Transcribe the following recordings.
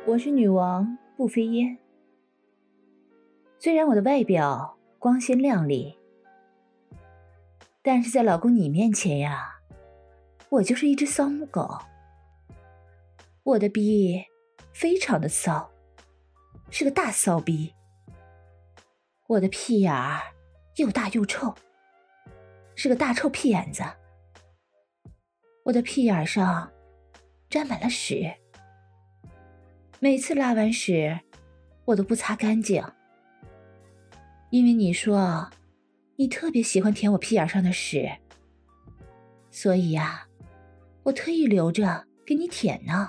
我是女王不飞烟。虽然我的外表光鲜亮丽，但是在老公你面前呀，我就是一只骚母狗。我的逼非常的骚，是个大骚逼。我的屁眼儿又大又臭，是个大臭屁眼子。我的屁眼上沾满了屎，每次拉完屎我都不擦干净，因为你说你特别喜欢舔我屁眼上的屎，所以呀，我特意留着给你舔呢。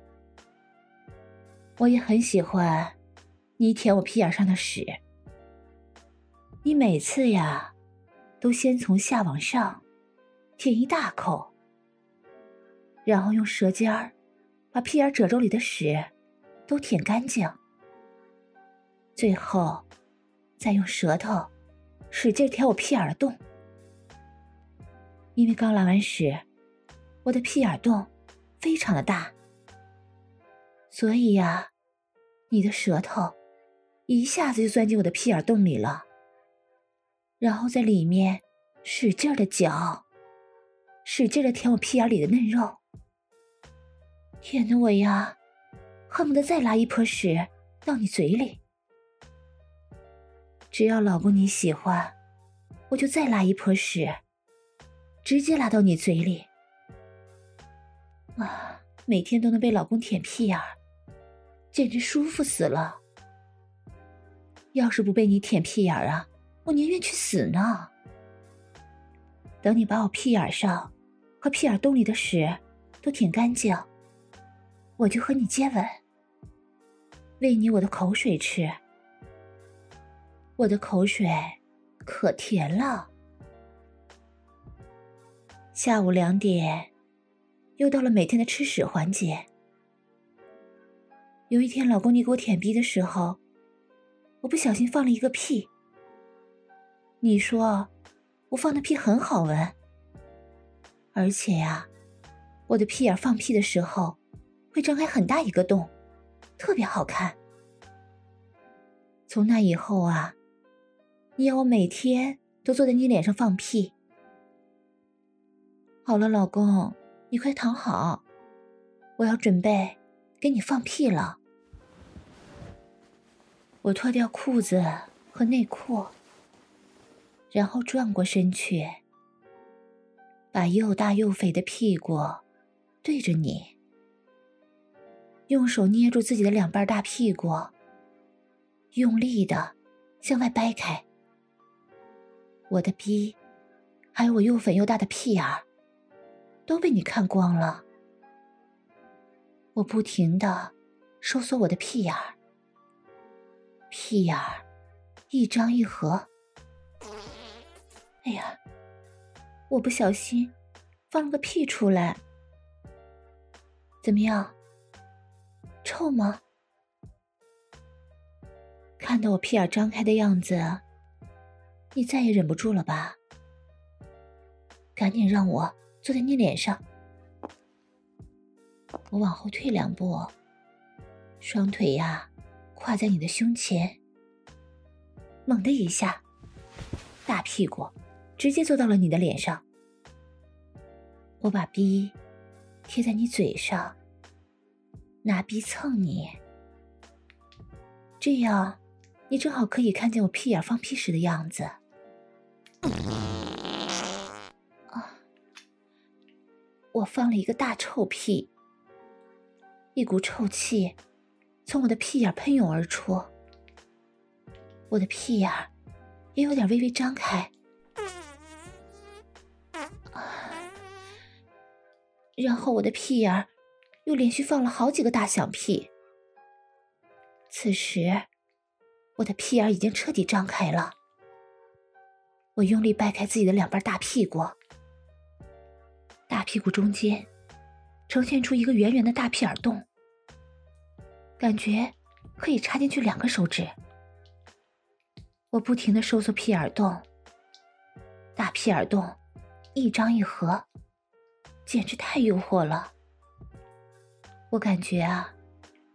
我也很喜欢你舔我屁眼上的屎，你每次呀都先从下往上舔一大口，然后用舌尖儿把屁眼褶皱里的屎都舔干净，最后再用舌头使劲舔我屁眼的洞。因为刚拉完屎，我的屁眼洞非常的大，所以呀，你的舌头一下子就钻进我的屁眼洞里了，然后在里面使劲的嚼，使劲的舔我屁眼里的嫩肉，舔得我呀恨不得再拉一泼屎到你嘴里。只要老公你喜欢，我就再拉一泼屎，直接拉到你嘴里。啊，每天都能被老公舔屁眼儿，简直舒服死了。要是不被你舔屁眼儿啊，我宁愿去死呢。等你把我屁眼上和屁眼洞里的屎都舔干净，我就和你接吻，喂你我的口水吃。我的口水可甜了。下午2点，又到了每天的吃屎环节。有一天老公你给我舔逼的时候，我不小心放了一个屁。你说我放的屁很好闻，而且呀，我的屁眼放屁的时候会张开很大一个洞，特别好看。从那以后啊，你要我每天都坐在你脸上放屁。好了，老公，你快躺好，我要准备给你放屁了。我脱掉裤子和内裤，然后转过身去，把又大又肥的屁股对着你，用手捏住自己的2瓣大屁股，用力的向外掰开。我的逼还有我又粉又大的屁眼儿都被你看光了。我不停地收缩我的屁眼儿，屁眼儿一张一合。哎呀，我不小心放了个屁出来。怎么样？臭吗？看到我屁眼张开的样子，你再也忍不住了吧？赶紧让我坐在你脸上。我往后退2步，双腿呀跨在你的胸前，猛的一下，大屁股直接坐到了你的脸上。我把逼贴在你嘴上，拿逼蹭你，这样你正好可以看见我屁眼放屁时的样子。我放了一个大臭屁，一股臭气从我的屁眼喷涌而出，我的屁眼也有点微微张开，然后我的屁眼又连续放了好几个大响屁。此时我的屁眼已经彻底张开了，我用力掰开自己的2瓣大屁股，大屁股中间呈现出一个圆圆的大屁眼洞，感觉可以插进去2个手指。我不停地收缩屁眼洞，大屁眼洞一张一合，简直太诱惑了。我感觉啊，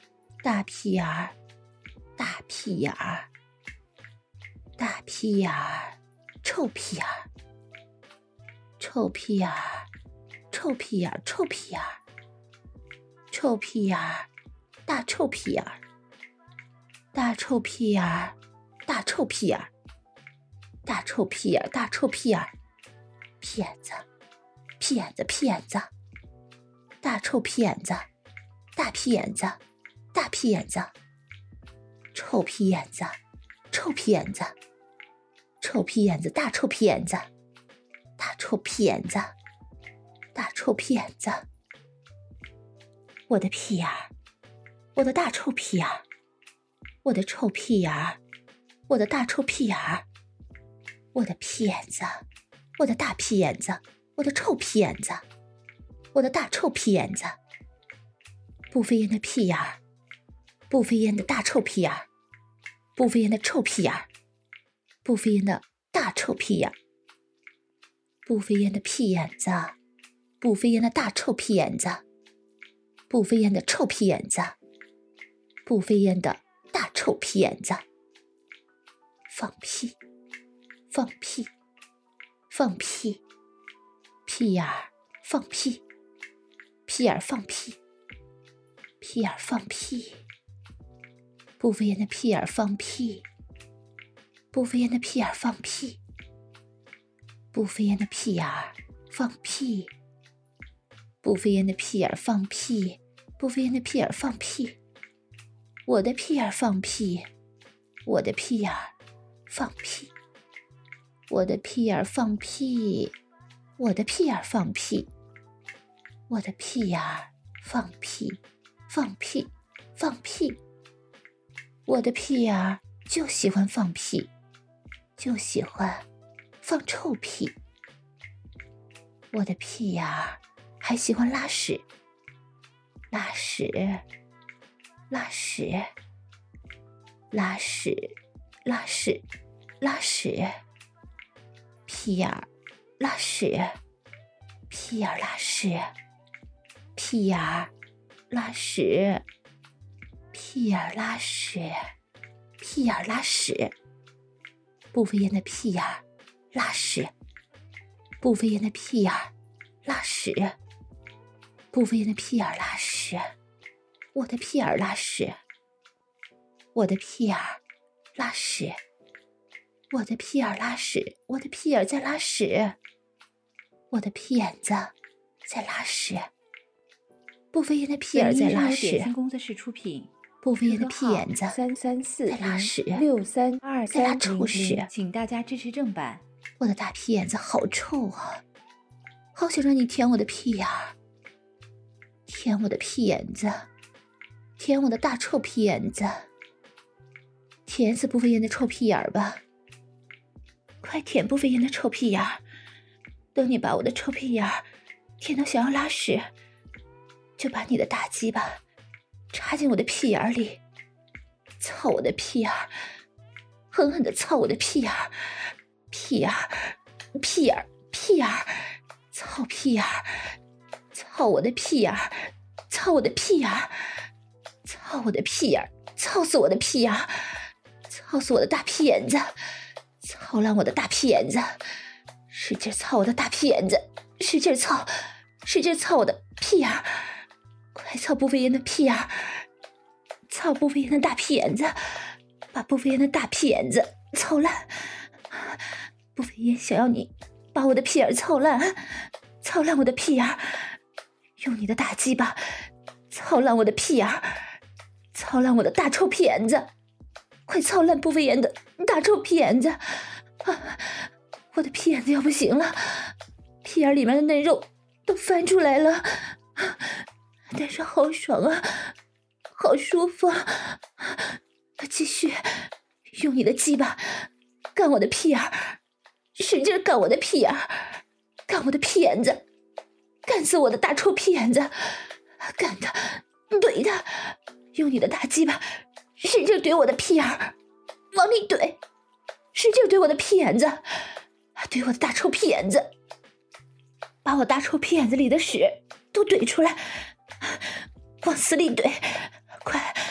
大屁眼儿，大屁眼儿，大屁眼儿，臭屁眼儿，臭屁眼儿，臭屁眼儿，臭屁眼儿，臭屁眼儿，大臭屁眼儿，大臭屁眼儿，大臭屁眼儿，大臭屁眼儿，大臭屁眼儿，屁眼子，屁眼子，屁眼子，大臭屁眼子，大屁眼子，大屁眼子，臭屁眼子，臭屁眼子，臭屁眼子，大臭屁眼子，大臭屁眼子，大臭屁眼子，我的屁眼儿，我的大臭屁眼儿，我的臭屁眼儿，我的大臭屁眼儿，我的屁眼子，我的大屁眼子，我的臭屁眼子，我的大臭屁眼子，不飞烟的屁眼儿，不飞烟的大臭屁眼儿，不飞烟的臭屁眼儿，不飞烟的大臭屁眼儿，不飞烟的屁眼子，不飞烟的大臭屁眼子，不飞烟的臭屁眼子，不飞烟的大臭屁眼子，放屁，放屁，放屁，屁眼儿放屁，屁眼儿放屁，屁眼儿放屁，不飞烟的屁眼儿放屁，不飞烟的屁眼儿放屁，不飞烟的屁眼儿放屁，不飞烟的屁眼儿放屁，不飞烟的屁眼儿放屁，我的屁眼儿放屁，我的屁眼儿放屁，我的屁眼儿放屁，我的屁眼儿放屁，我的屁眼儿放屁，放屁，放屁，我的屁眼儿就喜欢放屁，就喜欢放臭屁，我的屁眼儿还喜欢拉屎，拉屎，拉屎，拉屎，拉屎，拉屎，屁眼儿拉屎，屁眼儿拉屎，屁眼儿拉屎，屁眼儿拉屎，屁眼儿拉屎，不飞烟的屁眼儿拉屎，不飞烟的屁眼儿拉屎，不飞烟的屁眼儿拉屎，我的屁眼儿拉屎，我的屁眼儿拉屎，我的屁眼儿拉屎，我的屁眼儿在拉屎，我的屁眼子在拉屎，不飞烟的屁眼儿在拉屎， 工作室出品， 不飞烟的屁眼子 334 在拉屎 632300， 在拉臭屎， 请大家支持正版。 我的大屁眼子好臭啊，好想让你舔我的屁眼儿，舔我的屁眼子，舔我的大臭屁眼子，舔死不飞烟的臭屁眼儿吧，快舔不飞烟的臭屁眼儿，等你把我的臭屁眼儿舔到想要拉屎，就把你的大鸡巴插进我的屁眼儿里，操我的屁眼儿，狠狠地操我的屁眼儿，屁眼儿，屁眼儿，屁眼儿，操屁眼儿，操我的屁眼儿，操我的屁眼儿，操我的屁眼儿，操死我的屁眼儿，操死我的大屁眼子，操烂我的大屁眼子，使劲操我的大屁眼子，使劲操，使劲操我的屁眼儿，快操不飞烟的屁眼儿，操不飞烟的大屁眼子，把不飞烟的大屁眼子操烂，不飞烟想要你把我的屁眼操烂，操烂我的屁眼，用你的大鸡巴操烂我的屁眼，操烂我的大臭屁眼子，快操烂不飞烟的大臭屁眼子，我的屁眼子要不行了，屁眼里面的嫩肉都翻出来了，但是好爽啊，好舒服啊，继续用你的鸡巴干我的屁眼，使劲干我的屁眼，干我的屁眼子，干死我的大臭屁眼子，干他，怼他，用你的大鸡巴使劲怼我的屁眼，往里怼，使劲怼我的屁眼子，怼我的大臭屁眼子，把我大臭屁眼子里的屎都怼出来，往死里怼，快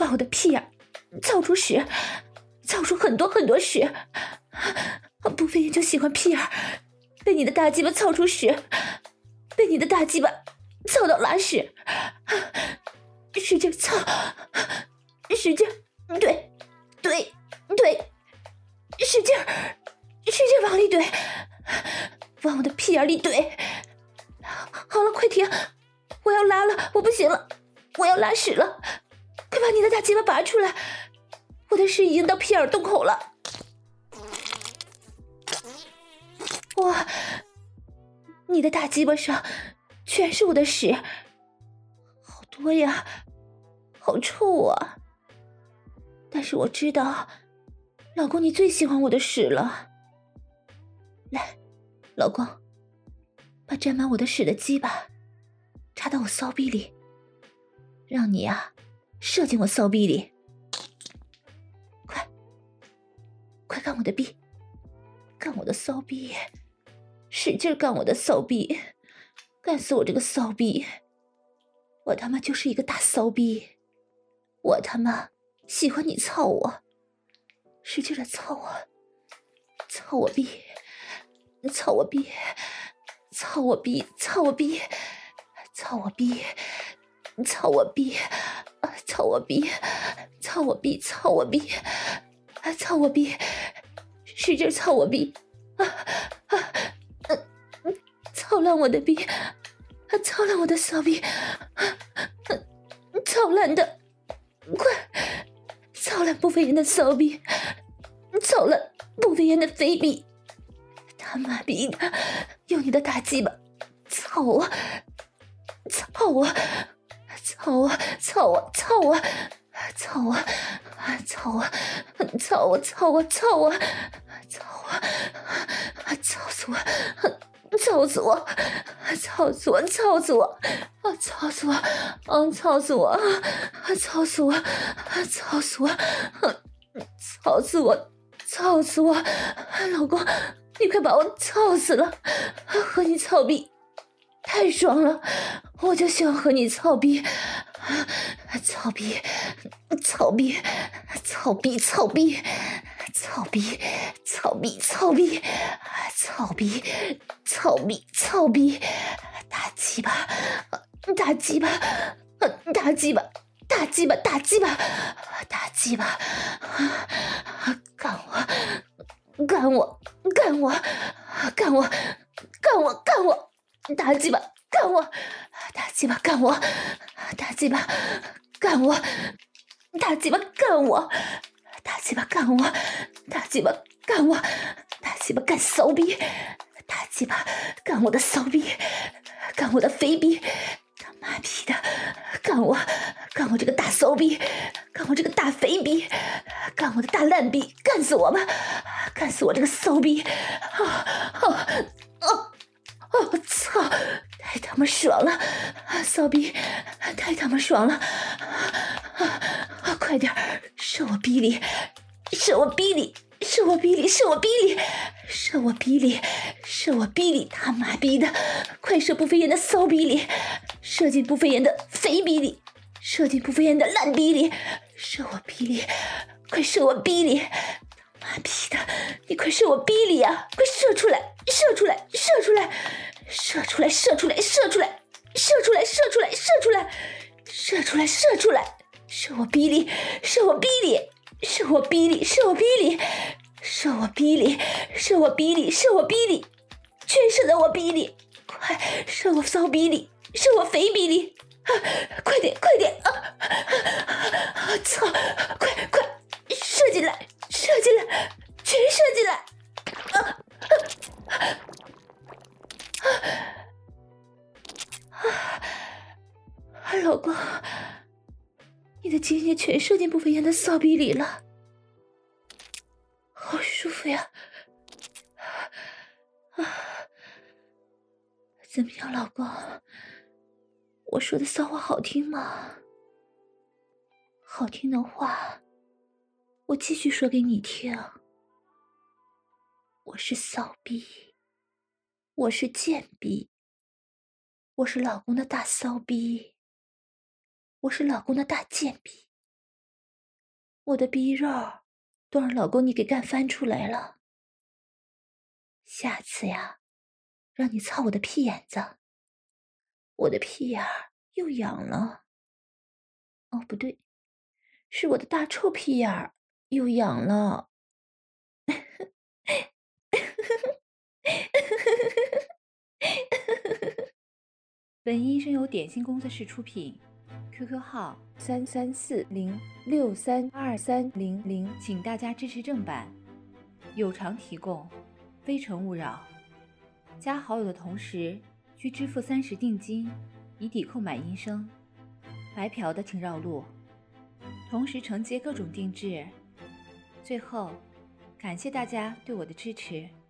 把我的屁眼操出屎，操出很多很多屎。不飞燕就喜欢屁眼被你的大鸡巴操出屎，被你的大鸡巴操到拉屎，使劲操，使劲，对，使劲往里怼，往我的屁眼里怼。好了，快停，我要拉了，我不行了，我要拉屎了，快把你的大鸡巴拔出来，我的屎已经到屁眼洞口了。哇，你的大鸡巴上全是我的屎，好多呀，好臭啊！但是我知道，老公你最喜欢我的屎了。来，老公，把沾满我的屎的鸡巴插到我骚逼里，让你啊射进我骚逼里。快干我的逼，干我的骚逼，使劲干我的骚逼，干死我这个骚逼！我他妈就是一个大骚逼，我他妈喜欢你操我，使劲的操我，操我逼，操我逼，操我逼，操我逼，操我逼，操我逼，操我逼，操我逼，操我逼，操我逼，使劲操我逼，操烂我的逼，操烂我的骚逼，操烂的，快操烂不飞燕的骚逼，操烂不飞燕的肥逼，他妈逼的，用你的大鸡巴操我，操我，操我，操我，操我，操我，操我，操我，操我，操我，操我，操死我！操死我！操死我！操死我！操死我！操死我！操死我！操死我！操死我！操死我！老公，你快把我操死了！和你操逼太爽了，我就喜欢和你操逼，操逼，操逼，操逼，操逼。操逼，操逼，操逼，操逼，操逼，操逼，大鸡巴，大鸡巴，大鸡巴，大鸡巴，大鸡巴，大鸡巴，干我，干我，干我，干我，干我，干我，大鸡巴，干我，大鸡巴，干我，大鸡巴，干我，大鸡巴，干我。大鸡巴干我，大鸡巴干我，大鸡巴干骚逼，大鸡巴干我的骚逼，干我的肥逼，他妈逼的，干我这个大骚逼，干我这个大肥逼，干我的大烂逼，干死我吧，干死我这个骚逼！操！太他妈爽了，骚逼，太他妈爽了！快点射我逼里，射我逼里，射我逼里，射我逼里，射我逼里，射我逼里！他妈逼的，快射不飞燕的骚逼里，射进不飞燕的肥逼里，射进不飞燕的烂逼里，射我逼里，快射我逼里！妈逼的，你快射我逼里啊！快射出来，射出来，射出来，射出来，射出来，射出来，射出来，射出来，射出来，射出来，射出来，射我逼里，射我逼里，射我逼里，射我逼里，射我逼里，射我逼里，射我逼里，全射在我逼里！快射我骚逼里，射我肥逼里！快点，快点！操！快射进来！射进来，全射进来！老公，你的精液全射进不飞燕的骚逼里了，好舒服呀！怎么样，老公？我说的骚话好听吗？好听的话，我继续说给你听。我是骚逼，我是贱逼，我是老公的大骚逼，我是老公的大贱逼。 我的逼肉都让老公你给干翻出来了。下次呀，让你操我的屁眼子，我的屁眼儿又痒了。哦，不对，是我的大臭屁眼儿又痒了。 本音声由点心工作室出品，QQ 号3340632300，请大家支持正版，有偿提供，非诚勿扰。加好友的同时需支付30定金，以抵购买音声。白嫖的请绕路，同时承接各种定制。最后，感谢大家对我的支持。